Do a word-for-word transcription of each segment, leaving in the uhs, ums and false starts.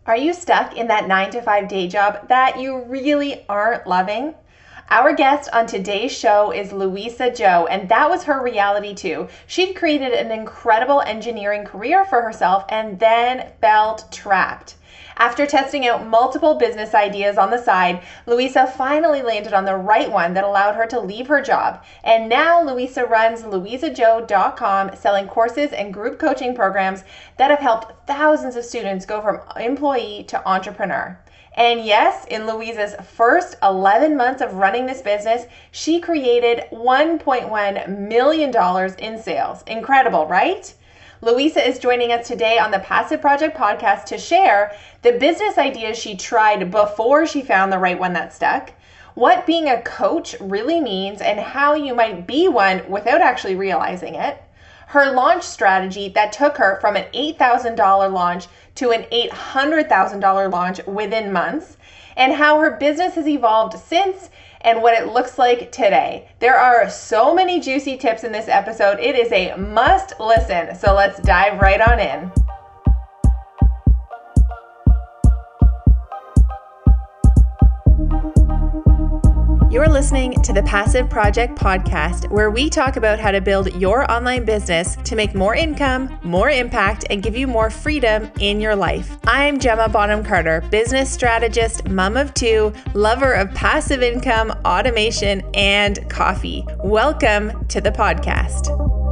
Are you stuck in that nine to five day job that you really aren't loving? Our guest on today's show is Louisa Joe, and that was her reality too. She'd created an incredible engineering career for herself and then felt trapped. After testing out multiple business ideas on the side, Louisa finally landed on the right one that allowed her to leave her job. And now Louisa runs louisa joe dot com, selling courses and group coaching programs that have helped thousands of students go from employee to entrepreneur. And yes, in Louisa's first eleven months of running this business, she created one point one million dollars in sales. Incredible, right? Louisa is joining us today on the Passive Project podcast to share the business ideas she tried before she found the right one that stuck, what being a coach really means, and how you might be one without actually realizing it, her launch strategy that took her from an eight thousand dollars launch to an eight hundred thousand dollars launch within months, and how her business has evolved since and what it looks like today. There are so many juicy tips in this episode. It is a must listen. So let's dive right on in. You're listening to the Passive Project podcast, where we talk about how to build your online business to make more income, more impact, and give you more freedom in your life. I'm Gemma Bonham Carter, business strategist, mom of two, lover of passive income, automation, and coffee. Welcome to the podcast.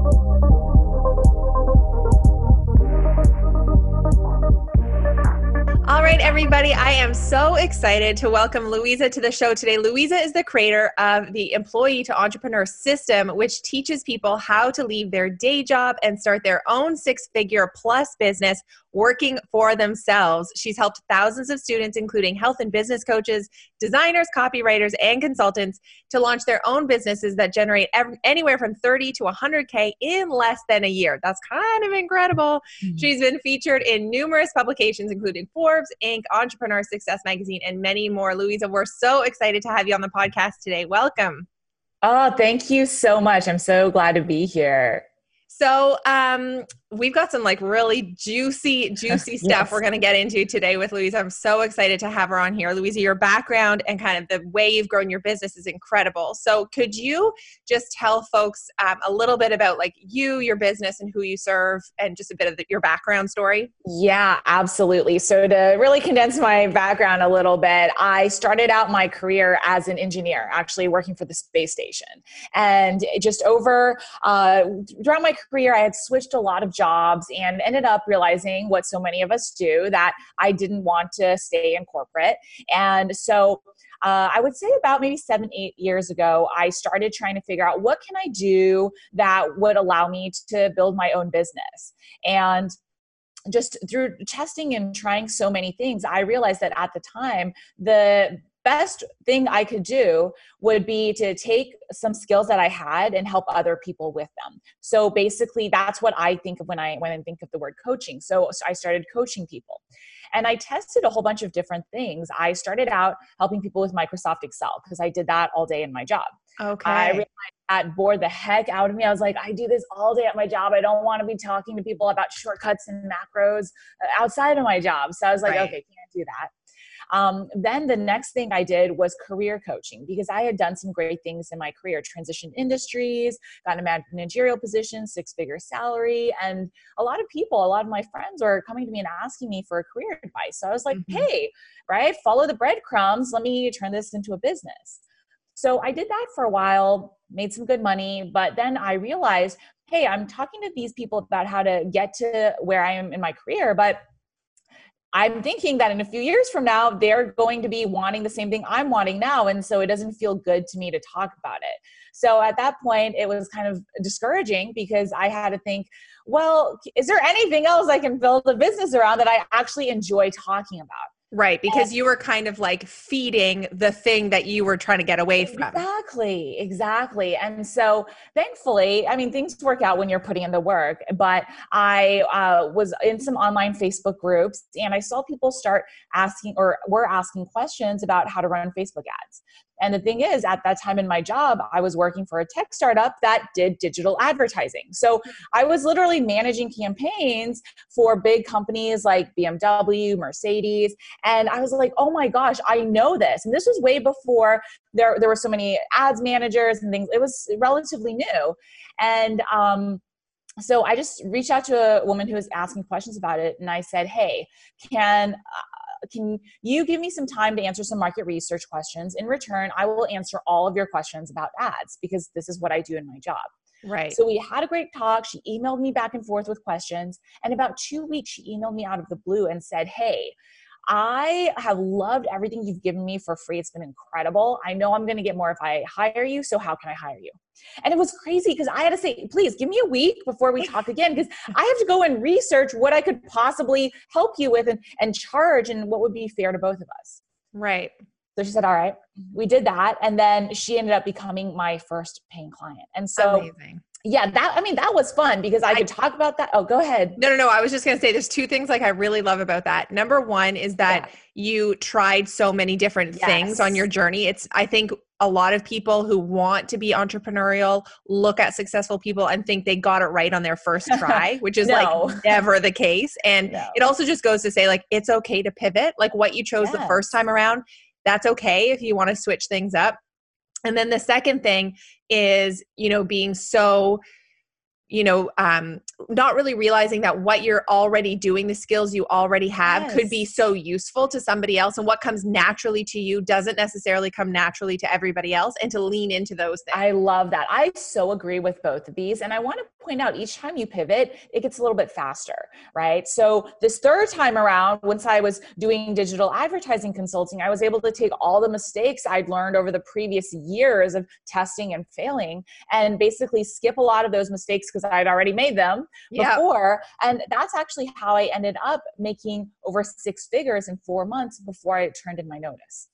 All right, everybody, I am so excited to welcome Louisa to the show today. Louisa is the creator of the Employee to Entrepreneur System, which teaches people how to leave their day job and start their own six-figure plus business working for themselves. She's helped thousands of students, including health and business coaches, designers, copywriters, and consultants, to launch their own businesses that generate ev- anywhere from thirty to one hundred K in less than a year. That's kind of incredible. Mm-hmm. She's been featured in numerous publications, including Forbes, Inc, Entrepreneur Success Magazine, and many more. Louisa, we're so excited to have you on the podcast today. Welcome. Oh, thank you so much. I'm so glad to be here. So um, we've got some like really juicy, juicy stuff yes. we're going to get into today with Louisa. I'm so excited to have her on here. Louisa, your background and kind of the way you've grown your business is incredible. So could you just tell folks um, a little bit about like you, your business, and who you serve, and just a bit of the, your background story? Yeah, absolutely. So to really condense my background a little bit, I started out my career as an engineer, actually working for the space station. And just over, uh, throughout my career, I had switched a lot of jobs and ended up realizing what so many of us do, that I didn't want to stay in corporate. And so uh, I would say about maybe seven, eight years ago, I started trying to figure out what can I do that would allow me to build my own business. And just through testing and trying so many things, I realized that at the time, the best thing I could do would be to take some skills that I had and help other people with them. So basically, that's what I think of when I when I think of the word coaching. So, so I started coaching people. And I tested a whole bunch of different things. I started out helping people with Microsoft Excel because I did that all day in my job. Okay. I realized that bored the heck out of me. I was like, I do this all day at my job. I don't want to be talking to people about shortcuts and macros outside of my job. So I was like, right. okay, can't do that. Um, then the next thing I did was career coaching, because I had done some great things in my career, transitioned industries, got a managerial position, six-figure salary. And a lot of people, a lot of my friends were coming to me and asking me for career advice. So I was like, mm-hmm. hey, right, follow the breadcrumbs. Let me turn this into a business. So I did that for a while, made some good money, but then I realized, hey, I'm talking to these people about how to get to where I am in my career, but I'm thinking that in a few years from now, they're going to be wanting the same thing I'm wanting now. And so it doesn't feel good to me to talk about it. So at that point, it was kind of discouraging because I had to think, well, is there anything else I can build a business around that I actually enjoy talking about? Right, because you were kind of like feeding the thing that you were trying to get away from. Exactly, exactly. And so thankfully, I mean, things work out when you're putting in the work, but I uh, was in some online Facebook groups and I saw people start asking or were asking questions about how to run Facebook ads. And the thing is, at that time in my job, I was working for a tech startup that did digital advertising. So I was literally managing campaigns for big companies like B M W, Mercedes. And I was like, oh my gosh, I know this. And this was way before there, there were so many ads managers and things. It was relatively new. And um, so I just reached out to a woman who was asking questions about it. And I said, hey, can Can you give me some time to answer some market research questions? In return, I will answer all of your questions about ads because this is what I do in my job. Right. So we had a great talk. She emailed me back and forth with questions. And about two weeks, she emailed me out of the blue and said, hey, I have loved everything you've given me for free. It's been incredible. I know I'm going to get more if I hire you. So how can I hire you? And it was crazy because I had to say, please give me a week before we talk again, because I have to go and research what I could possibly help you with and, and charge and what would be fair to both of us. Right. So she said, all right, we did that. And then she ended up becoming my first paying client. And so amazing. Yeah, that, I mean, that was fun because I, I could talk about that. Oh, go ahead. No, no, no. I was just going to say there's two things like I really love about that. Number one is that yeah. you tried so many different yes. things on your journey. It's, I think a lot of people who want to be entrepreneurial look at successful people and think they got it right on their first try, which is no. like never the case. And no. it also just goes to say like, it's okay to pivot. Like what you chose yes. the first time around, that's okay if you want to switch things up. And then the second thing is, you know, being so, you know, um, not really realizing that what you're already doing, the skills you already have yes. could be so useful to somebody else. And what comes naturally to you doesn't necessarily come naturally to everybody else, and to lean into those things. I love that. I so agree with both of these. And I want to point out each time you pivot, it gets a little bit faster, right? So this third time around, once I was doing digital advertising consulting, I was able to take all the mistakes I'd learned over the previous years of testing and failing and basically skip a lot of those mistakes because I'd already made them yep. before. And that's actually how I ended up making over six figures in four months before I turned in my notice,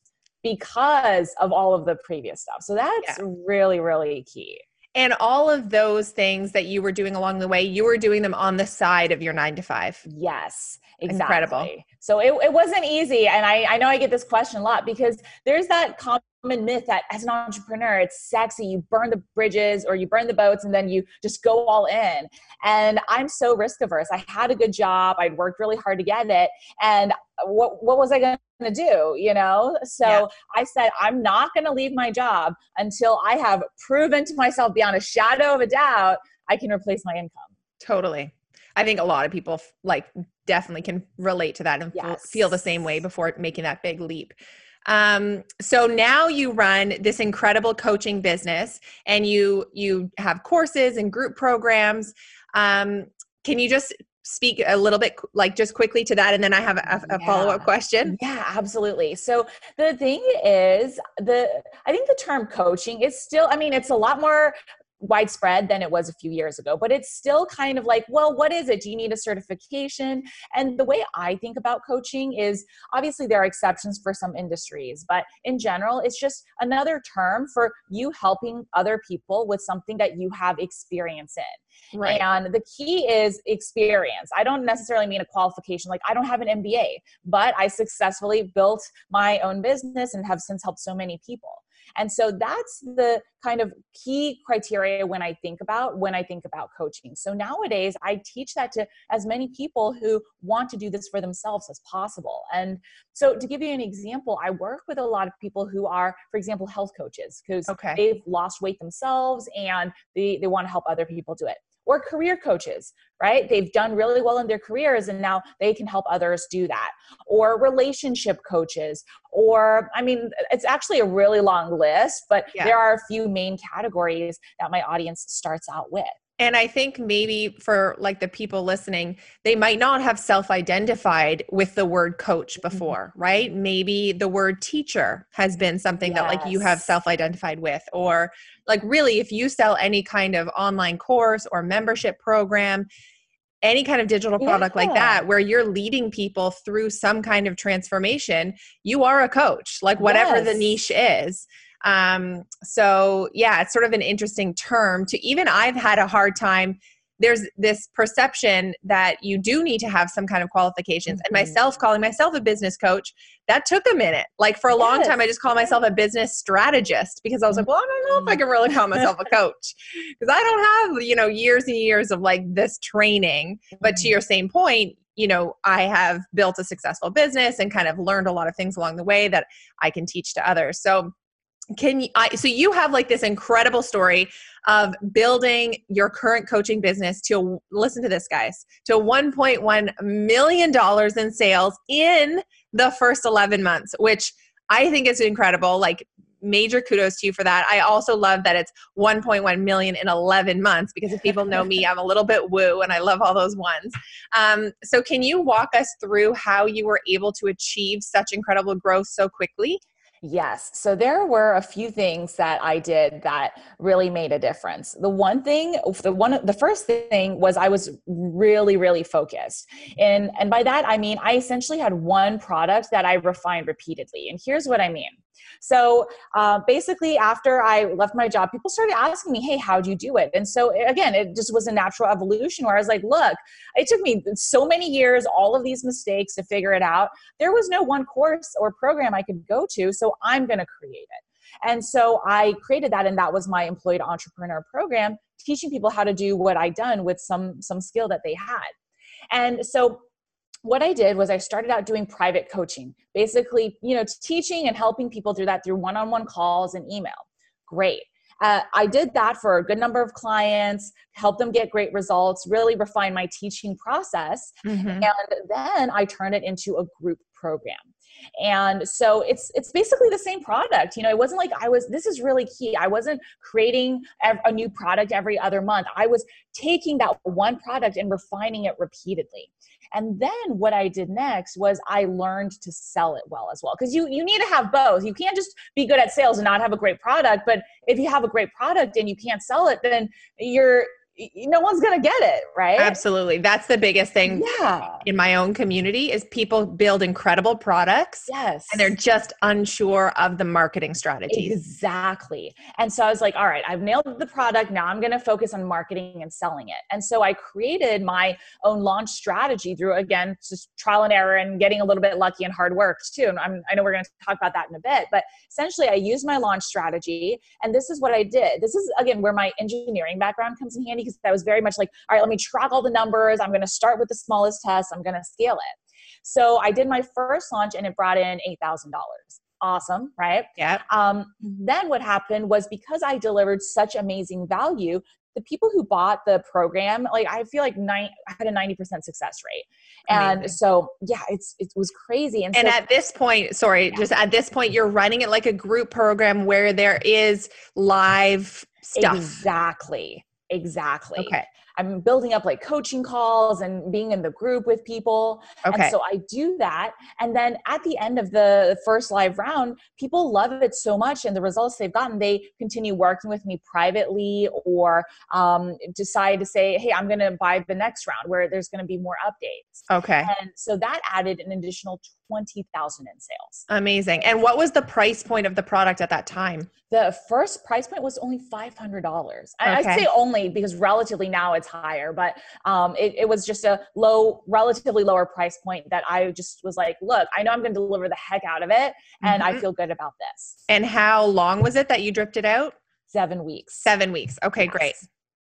because of all of the previous stuff. So that's yeah. really, really key. And all of those things that you were doing along the way, you were doing them on the side of your nine to five. Yes, exactly. Incredible. So it, it wasn't easy. And I, I know I get this question a lot because there's that common myth that as an entrepreneur, it's sexy. You burn the bridges or you burn the boats and then you just go all in. And I'm so risk averse. I had a good job. I'd worked really hard to get it. And what, what was I going to do? You know? So yeah. I said, I'm not going to leave my job until I have proven to myself beyond a shadow of a doubt, I can replace my income. Totally. I think a lot of people like definitely can relate to that and yes. feel the same way before making that big leap. Um, so now you run this incredible coaching business and you, you have courses and group programs. Um, can you just speak a little bit, like just quickly to that? And then I have a, a yeah. follow-up question. Yeah, absolutely. So the thing is the, I think the term coaching is still, I mean, it's a lot more widespread than it was a few years ago, but it's still kind of like, well, what is it? Do you need a certification? And the way I think about coaching is obviously there are exceptions for some industries, but in general, it's just another term for you helping other people with something that you have experience in. Right. And the key is experience. I don't necessarily mean a qualification. Like I don't have an M B A, but I successfully built my own business and have since helped so many people. And so that's the kind of key criteria when I think about, when I think about coaching. So nowadays I teach that to as many people who want to do this for themselves as possible. And so to give you an example, I work with a lot of people who are, for example, health coaches, because okay. they've lost weight themselves and they, they want to help other people do it. Or career coaches, right? They've done really well in their careers and now they can help others do that. Or relationship coaches, or, I mean, it's actually a really long list, but yeah. there are a few main categories that my audience starts out with. And I think maybe for like the people listening, they might not have self-identified with the word coach before, mm-hmm. right? Maybe the word teacher has been something yes. that like you have self-identified with, or like really if you sell any kind of online course or membership program, any kind of digital product yeah. like that, where you're leading people through some kind of transformation, you are a coach, like whatever yes. the niche is. Um, so yeah, it's sort of an interesting term to even, I've had a hard time there's this perception that you do need to have some kind of qualifications. Mm-hmm. And myself calling myself a business coach, that took a minute. Like for a yes. long time, I just called myself a business strategist because I was like, well, I don't know if I can really call myself a coach because I don't have, you know, years and years of like this training. But to your same point, you know, I have built a successful business and kind of learned a lot of things along the way that I can teach to others. So can you, I, so you have like this incredible story of building your current coaching business to, listen to this guys, to one point one million dollars in sales in the first eleven months, which I think is incredible. Like major kudos to you for that. I also love that it's one point one million in eleven months because if people know me, I'm a little bit woo and I love all those ones. Um, so can you walk us through how you were able to achieve such incredible growth so quickly? Yes. So there were a few things that I did that really made a difference. The one thing, the one, the first thing was I was really, really focused. And, and by that, I mean, I essentially had one product that I refined repeatedly. And here's what I mean. So uh, basically after I left my job, people started asking me, hey, how'd you do it? And so again, it just was a natural evolution where I was like, look, it took me so many years, all of these mistakes to figure it out. There was no one course or program I could go to, so I'm going to create it. And so I created that, and that was my Employee to Entrepreneur program, teaching people how to do what I'd done with some, some skill that they had. And so what I did was I started out doing private coaching, basically, you know, teaching and helping people through that through one-on-one calls and email. Great. Uh, I did that for a good number of clients, helped them get great results, really refine my teaching process. Mm-hmm. And then I turned it into a group program. And so it's it's basically the same product. You know, it wasn't like I was, this is really key. I wasn't creating a new product every other month. I was taking that one product and refining it repeatedly. And then what I did next was I learned to sell it well as well. Because you, you need to have both. You can't just be good at sales and not have a great product. But if you have a great product and you can't sell it, then you're, no one's going to get it, right? Absolutely. That's the biggest thing yeah. in my own community is people build incredible products. Yes. And they're just unsure of the marketing strategies. Exactly. And so I was like, all right, I've nailed the product. Now I'm going to focus on marketing and selling it. And so I created my own launch strategy through, again, just trial and error and getting a little bit lucky and hard work too. And I'm, I know we're going to talk about that in a bit, but essentially I used my launch strategy. And this is what I did. This is, again, where my engineering background comes in handy. That was very much like, all right, let me track all the numbers. I'm going to start with the smallest test. I'm going to scale it. So I did my first launch and it brought in eight thousand dollars. Awesome, right? Yeah. Um, then what happened was because I delivered such amazing value, the people who bought the program, like I feel like nine, I had a ninety percent success rate. And amazing. So yeah, it's, it was crazy. And, and so, at this point, sorry, yeah. just at this point, you're running it like a group program where there is live stuff. Exactly. Exactly. Okay. I'm building up like coaching calls and being in the group with people. Okay. And so I do that. And then at the end of the first live round, people love it so much and the results they've gotten, they continue working with me privately or um, decide to say, hey, I'm going to buy the next round where there's going to be more updates. Okay. And so that added an additional twenty thousand in sales. Amazing. And what was the price point of the product at that time? The first price point was only five hundred dollars. Okay. I, I'd say only because relatively now it's higher, but um, it, it was just a low, relatively lower price point that I just was like, look, I know I'm going to deliver the heck out of it. And mm-hmm. I feel good about this. And how long was it that you drifted out? Seven weeks. Seven weeks. Okay, yes. Great.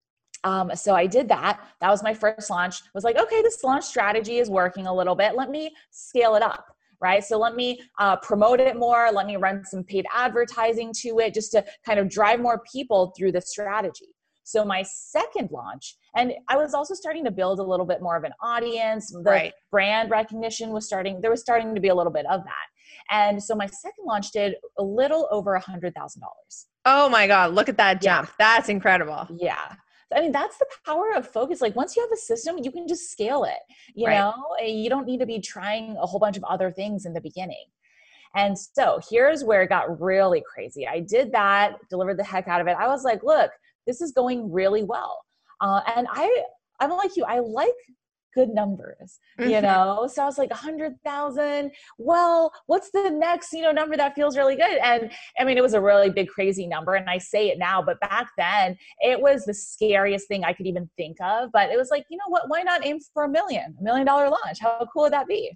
Um, so I did that. That was my first launch. I was like, okay, this launch strategy is working a little bit. Let me scale it up. Right? So let me uh, promote it more. Let me run some paid advertising to it just to kind of drive more people through the strategy. So my second launch, and I was also starting to build a little bit more of an audience. The right. brand recognition was starting, there was starting to be a little bit of that. And so my second launch did a little over a hundred thousand dollars. Oh my God. Look at that jump. Yeah. That's incredible. Yeah. I mean, that's the power of focus. Like once you have a system, you can just scale it, you right. know, you don't need to be trying a whole bunch of other things in the beginning. And so here's where it got really crazy. I did that, delivered the heck out of it. I was like, look, this is going really well. Uh, and I, I'm like you, I like good numbers, Mm-hmm. you know? So I was like, a hundred thousand. Well, what's the next, you know, number that feels really good? And I mean, it was a really big, crazy number. And I say it now, but back then it was the scariest thing I could even think of. But it was like, you know what, why not aim for a million, a million dollar launch? How cool would that be?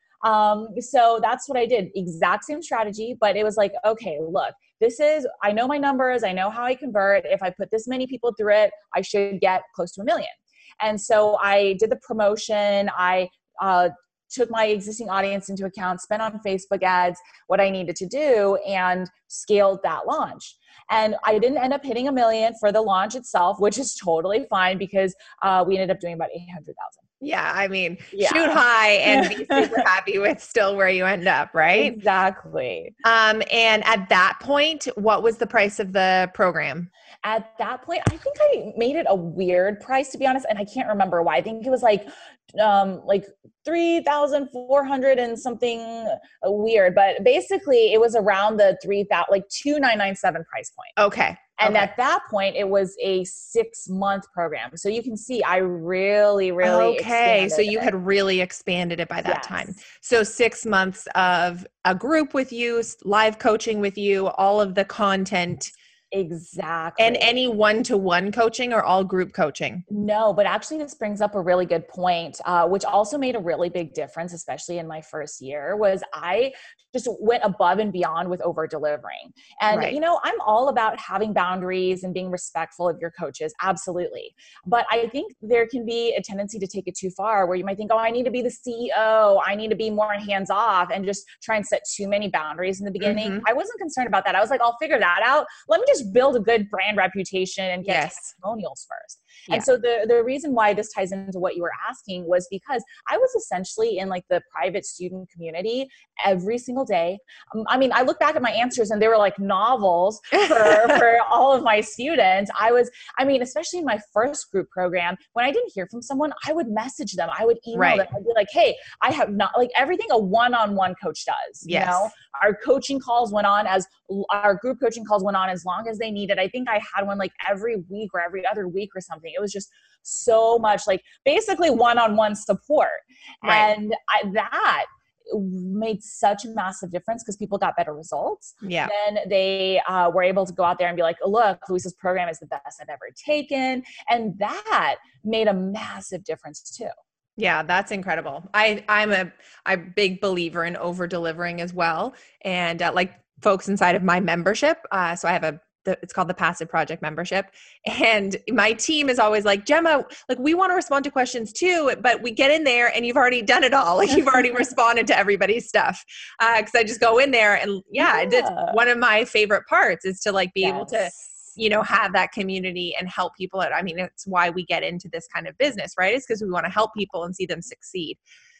Um, so that's what I did. Exact same strategy, but it was like, okay, look, this is, I know my numbers. I know how I convert. If I put this many people through it, I should get close to a million. And so I did the promotion. I, uh, took my existing audience into account, spent on Facebook ads, what I needed to do, and scaled that launch. And I didn't end up hitting a million for the launch itself, which is totally fine because uh, we ended up doing about eight hundred thousand. Yeah, I mean, Yeah. shoot high and be super happy with still where you end up, right? Exactly. Um, and at that point, what was the price of the program? At that point, I think I made it a weird price, to be honest, and I can't remember why. I think it was like um like three thousand four hundred and something weird, but basically it was around the three thousand, like two thousand nine hundred ninety-seven price point. Okay. And okay. at that point, it was a six month program. So you can see I really, really Okay. So you it. had really expanded it by that yes. time. So six months of a group with you, live coaching with you, all of the content. Exactly. And any one-to-one coaching or all group coaching? No, but actually this brings up a really good point, uh, which also made a really big difference, especially in my first year, was I just went above and beyond with over delivering. And, right. you know, I'm all about having boundaries and being respectful of your coaches. Absolutely. But I think there can be a tendency to take it too far where you might think, oh, I need to be the C E O. I need to be more hands off and just try and set too many boundaries in the beginning. Mm-hmm. I wasn't concerned about that. I was like, I'll figure that out. Let me just build a good brand reputation and get yes. testimonials first. Yeah. And so the, the reason why this ties into what you were asking was because I was essentially in like the private student community every single day. Um, I mean, I look back at my answers and they were like novels for, for all of my students. I was, I mean, especially in my first group program, when I didn't hear from someone, I would message them. I would email right. them. I'd be like, hey, I have not, like everything a one-on-one coach does, yes. you know, our coaching calls went on as our group coaching calls went on as long as they needed. I think I had one like every week or every other week or something. It was just so much like basically one-on-one support. Right. And I, that made such a massive difference because people got better results. Yeah. Then they uh, were able to go out there and be like, oh, look, Louisa's program is the best I've ever taken. And that made a massive difference too. Yeah, that's incredible. I, I'm a, I'm a big believer in over delivering as well. And uh, like folks inside of my membership. Uh, so I have a, the, it's called the Passive Project membership. And my team is always like, Gemma, like we want to respond to questions too, but we get in there and you've already done it all. Like you've already responded to everybody's stuff. Uh, Cause I just go in there and yeah, yeah. It's one of my favorite parts is to like be yes. able to, you know, have that community and help people out. I mean, it's why we get into this kind of business, right? It's because we want to help people and see them succeed.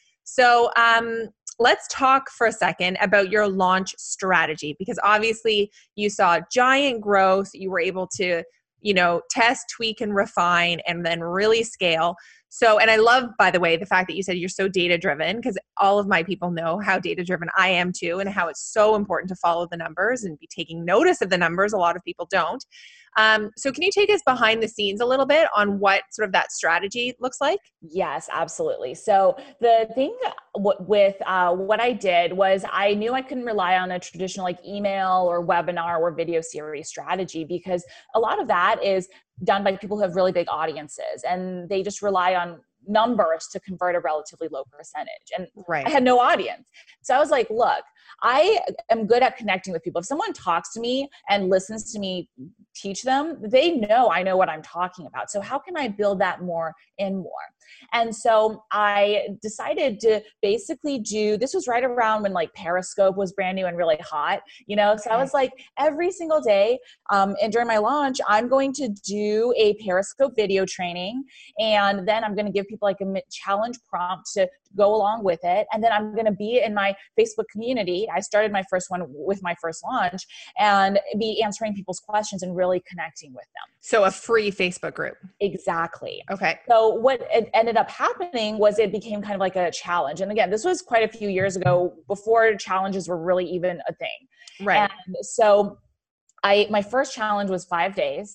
So, um, let's talk for a second about your launch strategy, because obviously you saw giant growth. You were able to, you know, test, tweak, and refine, and then really scale. So, and I love, by the way, the fact that you said you're so data-driven, because all of my people know how data-driven I am too, and how it's so important to follow the numbers and be taking notice of the numbers. A lot of people don't. Um, so can you take us behind the scenes a little bit on what sort of that strategy looks like? Yes, absolutely. So the thing w- with uh, what I did was I knew I couldn't rely on a traditional like email or webinar or video series strategy, because a lot of that is done by people who have really big audiences and they just rely on numbers to convert a relatively low percentage. And right. I had no audience. So I was like, look, I am good at connecting with people. If someone talks to me and listens to me teach them, they know I know what I'm talking about. So how can I build that more and more? And so I decided to basically do, this was right around when like Periscope was brand new and really hot, you know? So I was like, every single day um, and during my launch, I'm going to do a Periscope video training. And then I'm going to give people like a challenge prompt to go along with it. And then I'm going to be in my Facebook community. I started my first one with my first launch and be answering people's questions and really connecting with them. So a free Facebook group. Exactly. Okay. So what it ended up happening was it became kind of like a challenge. And again, this was quite a few years ago before challenges were really even a thing. Right. And so I, my first challenge was five days.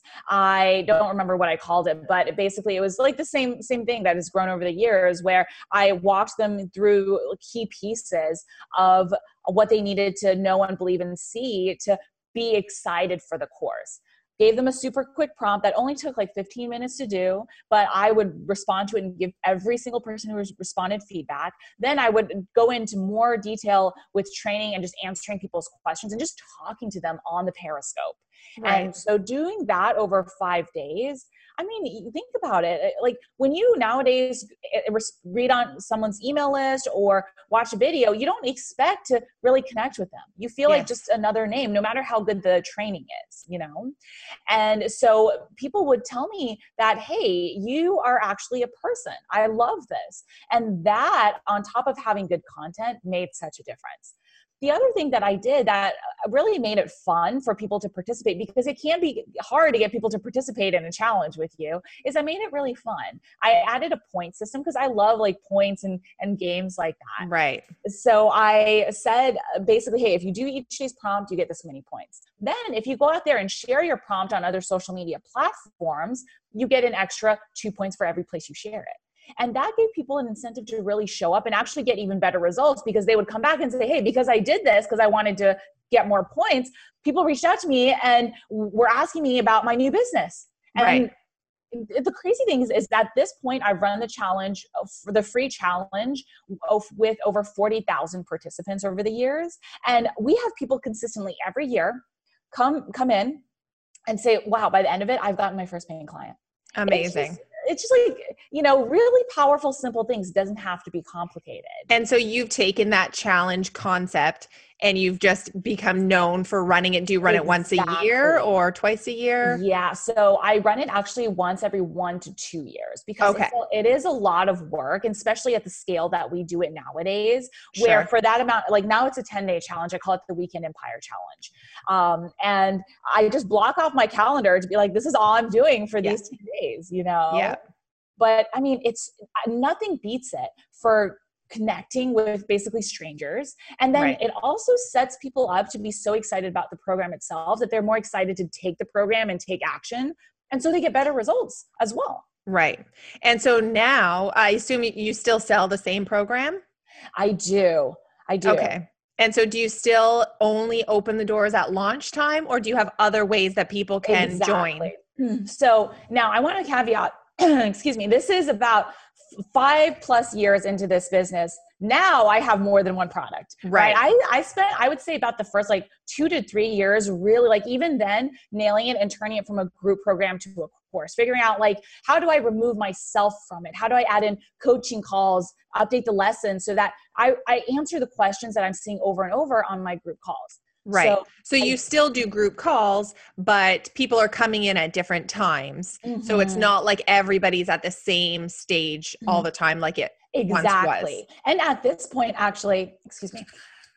I don't remember what I called it, but it basically it was like the same, same thing that has grown over the years, where I walked them through key pieces of what they needed to know and believe and see to be excited for the course. Gave them a super quick prompt that only took like fifteen minutes to do, but I would respond to it and give every single person who responded feedback. Then I would go into more detail with training and just answering people's questions and just talking to them on the Periscope. Right. And so doing that over five days, I mean, you think about it. Like when you nowadays read on someone's email list or watch a video, you don't expect to really connect with them. You feel Yes. like just another name, no matter how good the training is, you know? And so people would tell me that, hey, you are actually a person. I love this. And that, on top of having good content, made such a difference. The other thing that I did that really made it fun for people to participate, because it can be hard to get people to participate in a challenge with you, is I made it really fun. I added a point system because I love like points and, and games like that. Right. So I said basically, hey, if you do each day's prompt, you get this many points. Then if you go out there and share your prompt on other social media platforms, you get an extra two points for every place you share it. And that gave people an incentive to really show up and actually get even better results, because they would come back and say, hey, because I did this, because I wanted to get more points, people reached out to me and were asking me about my new business. And Right. the crazy thing is, is at this point, I've run the challenge, for the free challenge, with over forty thousand participants over the years. And we have people consistently every year come, come in and say, wow, by the end of it, I've gotten my first paying client. Amazing. It's just, it's just like, you know, really powerful, simple things. It doesn't have to be complicated. And so you've taken that challenge concept and you've just become known for running it. Do you run Exactly. it once a year or twice a year? Yeah. So I run it actually once every one to two years because Okay. it's a, it is a lot of work, and especially at the scale that we do it nowadays, where Sure. for that amount, like now it's a ten day challenge. I call it the Weekend Empire Challenge. Um, and I just block off my calendar to be like, this is all I'm doing for Yeah. these ten days, you know? Yeah. But I mean, it's nothing beats it for connecting with basically strangers. And then Right. it also sets people up to be so excited about the program itself that they're more excited to take the program and take action. And so they get better results as well. Right. And so now I assume you still sell the same program? I do. I do. Okay. And so do you still only open the doors at launch time, or do you have other ways that people can join? Exactly. So now I want to caveat, excuse me, this is about five plus years into this business. Now I have more than one product, Right. right? I, I spent, I would say about the first like two to three years, really like even then nailing it and turning it from a group program to a course, figuring out like, how do I remove myself from it? How do I add in coaching calls, update the lessons so that I, I answer the questions that I'm seeing over and over on my group calls. Right. So, so you I, still do group calls, but people are coming in at different times. Mm-hmm. So it's not like everybody's at the same stage all the time like it exactly. once was. And at this point, actually, excuse me,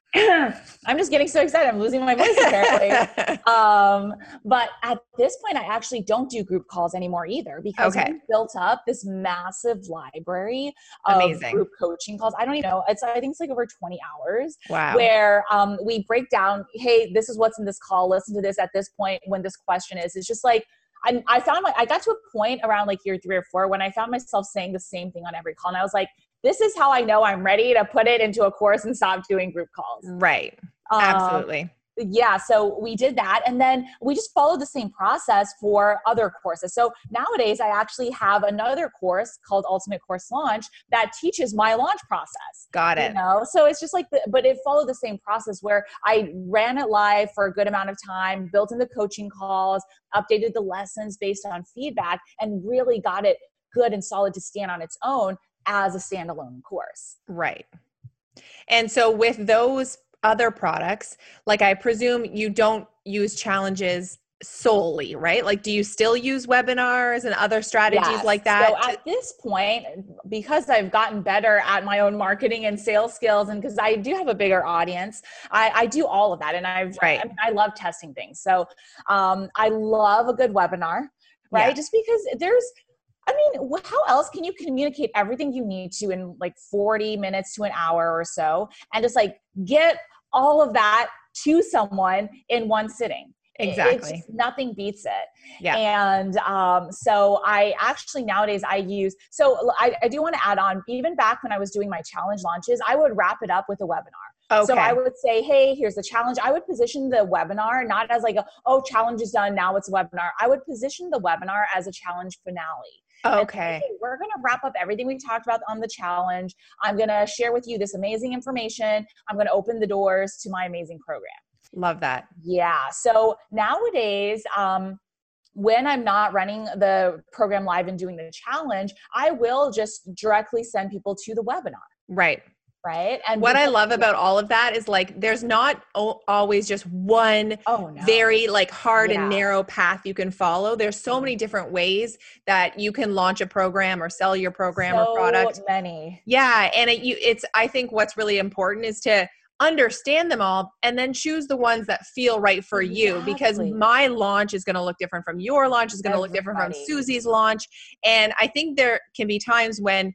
I'm just getting so excited. I'm losing my voice apparently. um, but at this point, I actually don't do group calls anymore either, because okay. we built up this massive library of Amazing. group coaching calls. I don't even know. It's, I think it's like over twenty hours. Wow. Where um, we break down, hey, this is what's in this call. Listen to this at this point when this question is. It's just like, I, I found my, I got to a point around like year three or four when I found myself saying the same thing on every call. And I was like, this is how I know I'm ready to put it into a course and stop doing group calls. Right. Um, Absolutely. Yeah. So we did that. And then we just followed the same process for other courses. So nowadays I actually have another course called Ultimate Course Launch that teaches my launch process. Got it. You know? So it's just like, the, but it followed the same process where I ran it live for a good amount of time, built in the coaching calls, updated the lessons based on feedback, and really got it good and solid to stand on its own as a standalone course. Right. And so with those other products, like I presume you don't use challenges solely, right? Like, do you still use webinars and other strategies yes. like that? So at this point, because I've gotten better at my own marketing and sales skills, and because I do have a bigger audience, I, I do all of that. And I've, right. I, mean, I love testing things. So um, I love a good webinar, right? Yeah. Just because there's, I mean, how else can you communicate everything you need to in like forty minutes to an hour or so, and just like get all of that to someone in one sitting? it's Exactly. just nothing beats it. Yeah. And um, so I actually nowadays I use, so I, I do want to add on, even back when I was doing my challenge launches, I would wrap it up with a webinar. So I Okay. would say, hey, here's the challenge. I would position the webinar not as like, a, oh, challenge is done, now it's a webinar. I would position the webinar as a challenge finale. And say, Okay. hey, we're going to wrap up everything we talked about on the challenge. I'm going to share with you this amazing information. I'm going to open the doors to my amazing program. Love that. Yeah. So nowadays, um, when I'm not running the program live and doing the challenge, I will just directly send people to the webinar. Right. Right. And what because, I love about all of that is like, there's not o- always just one oh, no. very like hard Yeah. and narrow path you can follow. There's so many different ways that you can launch a program or sell your program so or product. Many. Yeah. And it, you, it's, I think what's really important is to understand them all and then choose the ones that feel right for Exactly. you, because my launch is going to look different from your launch, is going to look different from Susie's launch. And I think there can be times when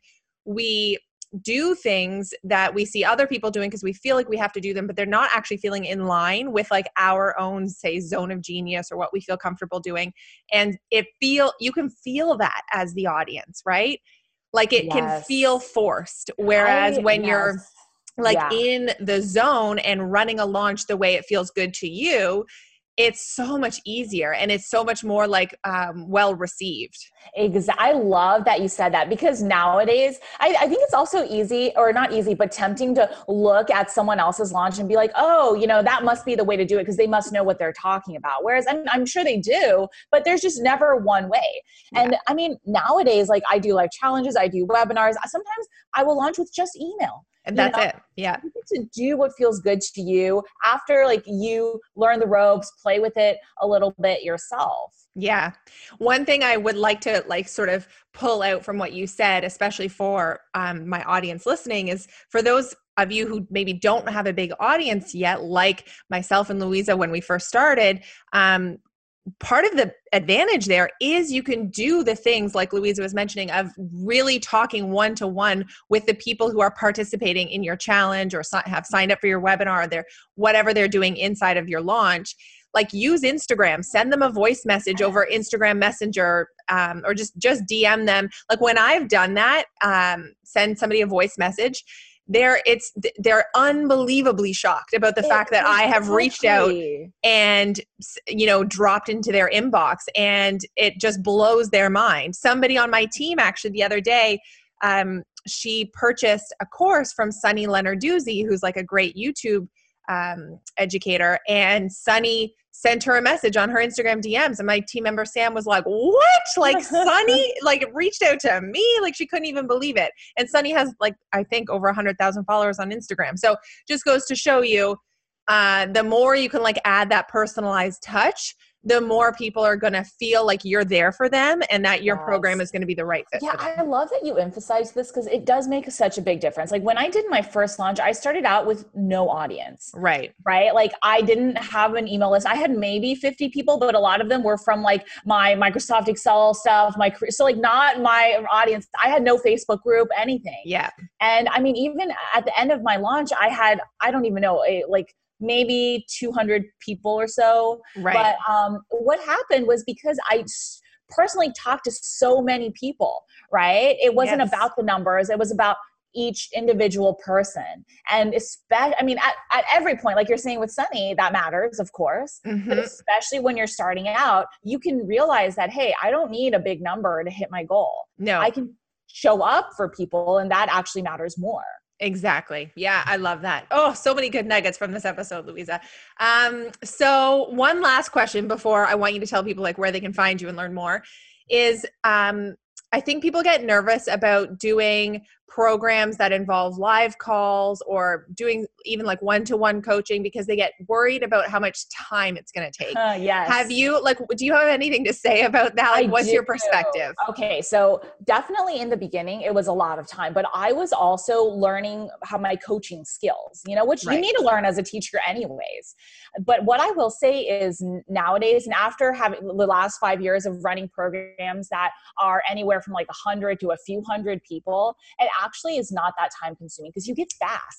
we do things that we see other people doing because we feel like we have to do them, but they're not actually feeling in line with like our own, say, zone of genius or what we feel comfortable doing. And it feel, you can feel that as the audience, right? Like it Yes. can feel forced. Whereas I, when yes. you're like yeah. in the zone and running a launch the way it feels good to you, it's so much easier and it's so much more like um, well received. Exactly. I love that you said that, because nowadays I, I think it's also easy, or not easy, but tempting to look at someone else's launch and be like, oh, you know, that must be the way to do it because they must know what they're talking about. Whereas I'm, I'm sure they do, but there's just never one way. Yeah. And I mean, nowadays, like I do live challenges, I do webinars. Sometimes I will launch with just email. And that's know? it. Yeah. You get to do what feels good to you after like you learn the ropes, play with it a little bit yourself. Yeah. One thing I would like to like sort of pull out from what you said, especially for um, my audience listening, is for those of you who maybe don't have a big audience yet, like myself and Louisa when we first started, um, part of the advantage there is you can do the things like Louisa was mentioning of really talking one-to-one with the people who are participating in your challenge or have signed up for your webinar, or they're, whatever they're doing inside of your launch. Like use Instagram, send them a voice message over Instagram Messenger, um, or just, just D M them. Like when I've done that, um, send somebody a voice message, they're it's they're unbelievably shocked about the it, fact that I have reached out and, you know, dropped into their inbox, and it just blows their mind. Somebody on my team actually the other day, um, she purchased a course from Sunny Lenarduzzi, who's like a great YouTube um, educator, and Sunny sent her a message on her Instagram D Ms, and my team member Sam was like, what? Like Sunny like reached out to me? Like she couldn't even believe it. And Sunny has like, I think over a hundred thousand followers on Instagram. So just goes to show you, uh, the more you can like add that personalized touch, the more people are going to feel like you're there for them and that your yes. program is going to be the right fit yeah, for them. I love that you emphasize this because it does make such a big difference. Like when I did my first launch, I started out with no audience. Right. Right. Like I didn't have an email list. I had maybe fifty people, but a lot of them were from like my Microsoft Excel stuff, my, so like not my audience. I had no Facebook group, anything. Yeah. And I mean, even at the end of my launch, I had, I don't even know, a, like, maybe two hundred people or so. Right. But um, what happened was because I personally talked to so many people, right? It wasn't yes. about the numbers. It was about each individual person. And especially, I mean, at, at every point, like you're saying with Sunny, that matters, of course. Mm-hmm. But especially when you're starting out, you can realize that, hey, I don't need a big number to hit my goal. No. I can show up for people, and that actually matters more. Exactly. Yeah, I love that. Oh, so many good nuggets from this episode, Louisa. Um, so one last question before I want you to tell people like where they can find you and learn more is, um, I think people get nervous about doing programs that involve live calls or doing even like one-to-one coaching because they get worried about how much time it's going to take. Uh, yes. Have you like, do you have anything to say about that? Like, I what's do. your perspective? Okay. So definitely in the beginning, it was a lot of time, but I was also learning how my coaching skills, you know, which right. you need to learn as a teacher anyways. But what I will say is nowadays, and after having the last five years of running programs that are anywhere from like a hundred to a few hundred people, it actually is not that time consuming because you get fast.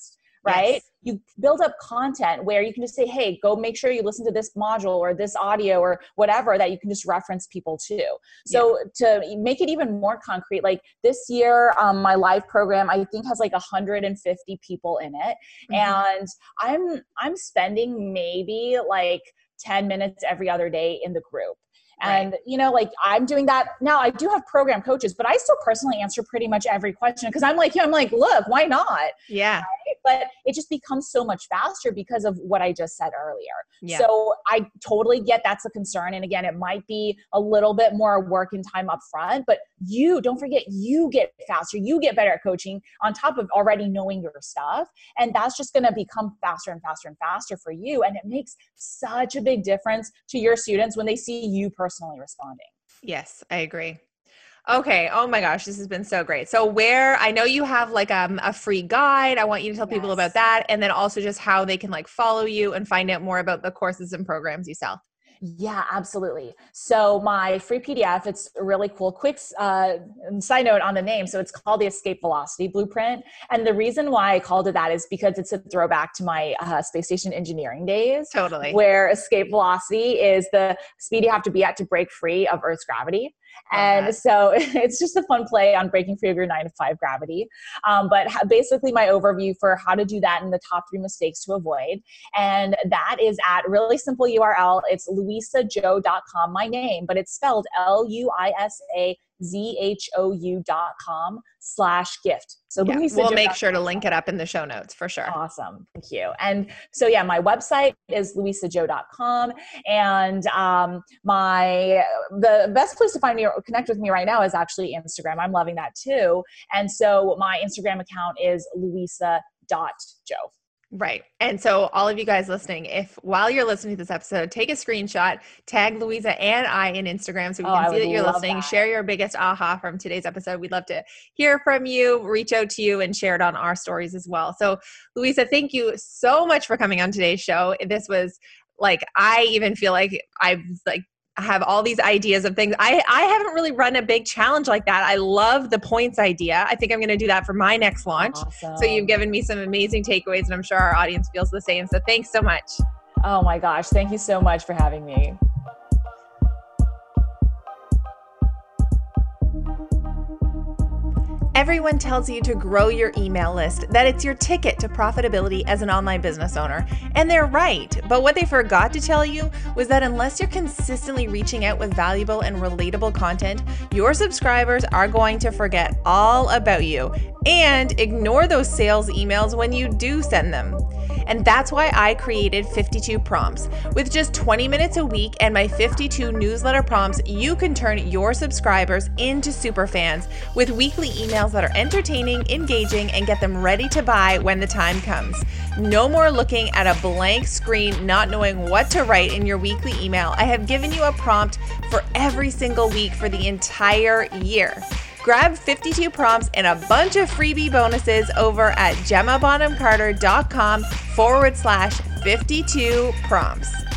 right? Yes. You build up content where you can just say, hey, go make sure you listen to this module or this audio or whatever that you can just reference people to. So yeah. to make it even more concrete, like this year, um, my live program, I think has like one hundred fifty people in it. Mm-hmm. And I'm, I'm spending maybe like ten minutes every other day in the group. And, right. you know, like I'm doing that now. I do have program coaches, but I still personally answer pretty much every question because I'm like, yeah, I'm like, look, why not? Yeah. Right? But it just becomes so much faster because of what I just said earlier. Yeah. So I totally get that's a concern. And again, it might be a little bit more work and time up front, but you don't forget, you get faster, you get better at coaching on top of already knowing your stuff. And that's just going to become faster and faster and faster for you. And it makes such a big difference to your students when they see you personally responding. Yes, I agree. Okay. Oh my gosh, this has been so great. So where, I know you have like um, a free guide. I want you to tell yes. people about that. And then also just how they can like follow you and find out more about the courses and programs you sell. Yeah, absolutely. So my free P D F, it's really cool. Quick uh, side note on the name. So it's called the Escape Velocity Blueprint. And the reason why I called it that is because it's a throwback to my uh, space station engineering days. Totally. Where escape velocity is the speed you have to be at to break free of Earth's gravity. And so it's just a fun play on breaking free of your nine to five gravity. Um, but ha- basically my overview for how to do that and the top three mistakes to avoid. And that is at really simple U R L. It's louisa joe dot com, my name, but it's spelled L U I S A Z H O U dot com slash gift. So yeah, we'll make sure to link it up in the show notes for sure. Awesome. Thank you. And so, yeah, my website is louisa joe dot com. And um, my, the best place to find me or connect with me right now is actually Instagram. I'm loving that too. And so my Instagram account is louisa dot joe. Right. And so all of you guys listening, if while you're listening to this episode, take a screenshot, tag Louisa and I in Instagram so we can oh, see that you're listening, that. Share your biggest aha from today's episode. We'd love to hear from you, reach out to you and share it on our stories as well. So Louisa, thank you so much for coming on today's show. This was like, I even feel like I've like, I have all these ideas of things. I, I haven't really run a big challenge like that. I love the points idea. I think I'm going to do that for my next launch. Awesome. So you've given me some amazing takeaways and I'm sure our audience feels the same. So thanks so much. Oh my gosh. Thank you so much for having me. Everyone tells you to grow your email list, that it's your ticket to profitability as an online business owner. And they're right. But what they forgot to tell you was that unless you're consistently reaching out with valuable and relatable content, your subscribers are going to forget all about you and ignore those sales emails when you do send them. And that's why I created fifty-two Prompts. With just twenty minutes a week and my fifty-two newsletter prompts, you can turn your subscribers into super fans with weekly emails that are entertaining, engaging, and get them ready to buy when the time comes. No more looking at a blank screen, not knowing what to write in your weekly email. I have given you a prompt for every single week for the entire year. Grab fifty-two prompts and a bunch of freebie bonuses over at gemmabonhamcarter.com forward slash 52 prompts.